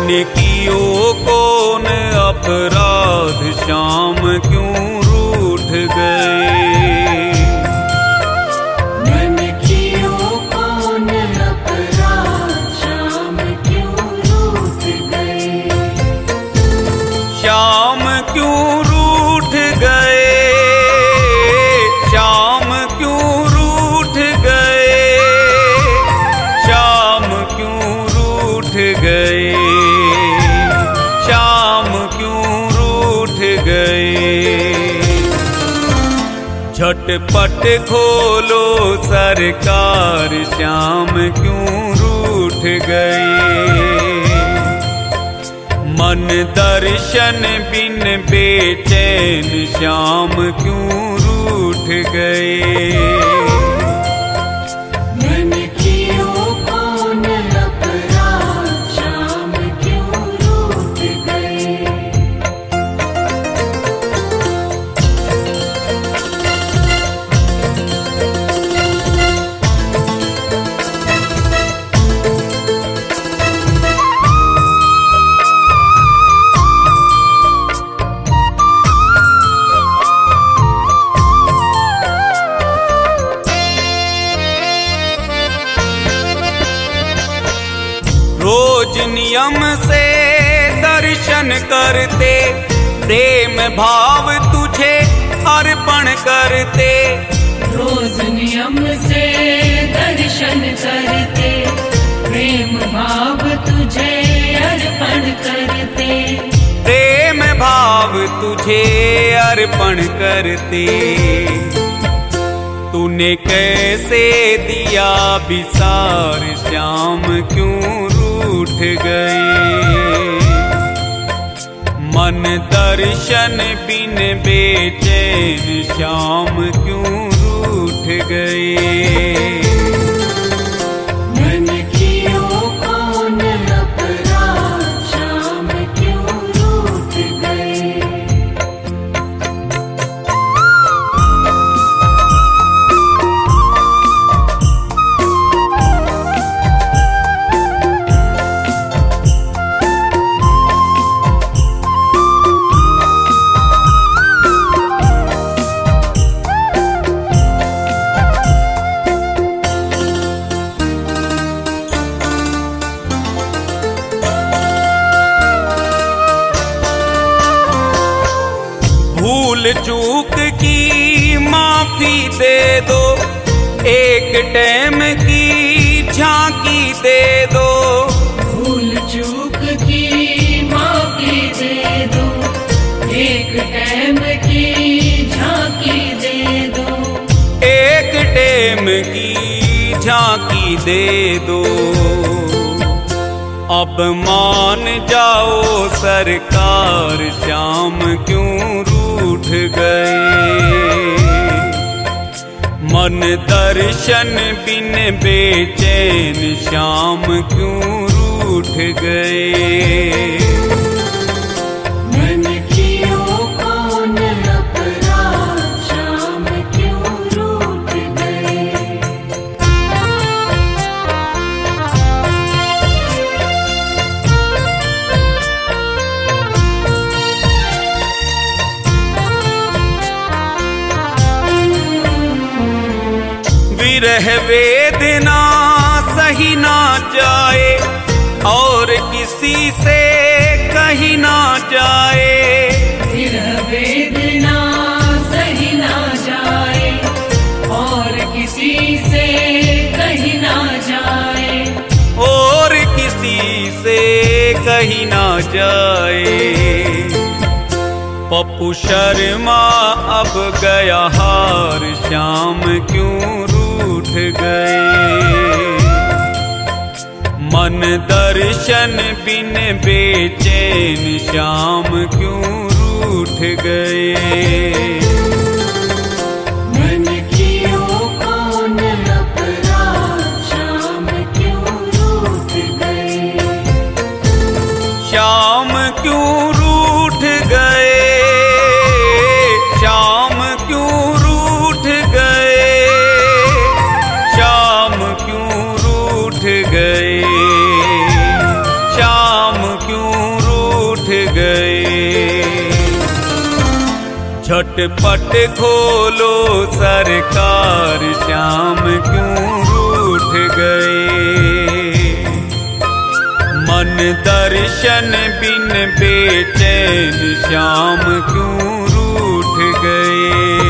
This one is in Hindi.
मैंने कियो कौन अपराध श्याम क्यों रूठ गए। मैंने कियो कौन अपराध श्याम क्यों रूठ गए। श्याम क्यों रूठ गए, श्याम क्यों रूठ गए, श्याम क्यों रूठ गए, श्याम क्यों रूठ गए। झटपट खोलो सरकार, श्याम क्यों रूठ गए। मन दर्शन बिन बेचैन, श्याम क्यों रूठ गए। मैंने कियो कौन अपराध श्याम क्यों रूठ गए। रोज नियम से दर्शन करते, प्रेम भाव तुझे अर्पण करते। रोज नियम से दर्शन करते, प्रेम भाव तुझे अर्पण करते। प्रेम भाव तुझे अर्पण करते। तूने कैसे दिया विसार, श्याम क्यों रूठ गए। मन दर्शन बिन बेचैन, श्याम क्यों रूठ गए। मैंने कियो कौन अपराध श्याम क्यों रूठ गए। भूल चूक की माफी दे दो, एक टाइम की झांकी दे दो। भूल चूक की माफी दे दो, एक टाइम की झांकी दे दो। एक टाइम की झांकी दे दो। अब मान जाओ सरकार, श्याम क्यों रूठ गए। मन दर्शन बिन बेचैन, श्याम क्यों रूठ गए। मैंने कियो कौन अपराध श्याम क्यों रूठ गए। विरह वेदना सही ना जाए, और किसी से कही ना जाए। विरह वेदना सही ना जाए, और किसी से कही ना जाए। और किसी से कही ना जाए। पप्पू शर्मा अब गया हार, श्याम क्यों रूठ गए। मन दर्शन बिन बेचैन, श्याम क्यों रूठ गए। मैंने कियो कौन अपराध श्याम क्यों रूठ गए। श्याम क्यों रूठ गए, श्याम क्यों रूठ गए, श्याम क्यों रूठ गए, श्याम क्यों झटपट खोलो सरकार, श्याम क्यों रूठ गए। मन दर्शन बिन बेचैन, श्याम क्यों रूठ गए।